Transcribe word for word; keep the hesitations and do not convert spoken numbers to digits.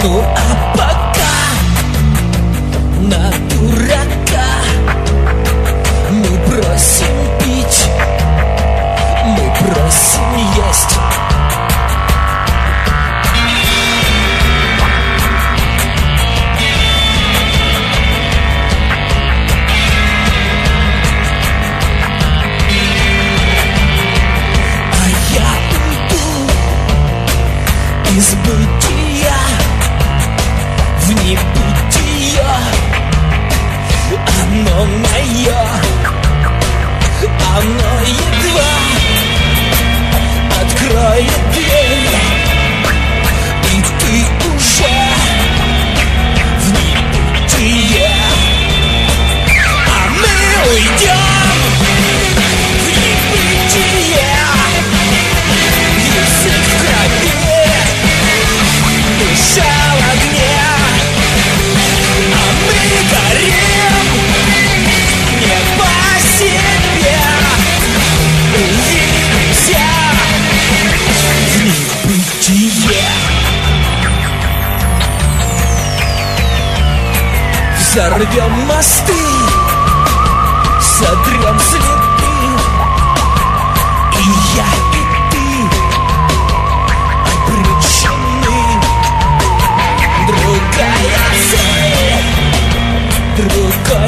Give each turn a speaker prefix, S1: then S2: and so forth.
S1: Ну а пока на дурака мы просим пить, мы просим есть. А я уйду из бытия в небытие. Оно мое, оно едва откроет дверь, и ты уже в небытие. А мы уйдем в небытие. Язык в крови, душа в огне. А мы горим не по себе. Увидимся в небытие. Взорвем мосты, сотрем следы. И я, и ты обречены. Другая цель, другой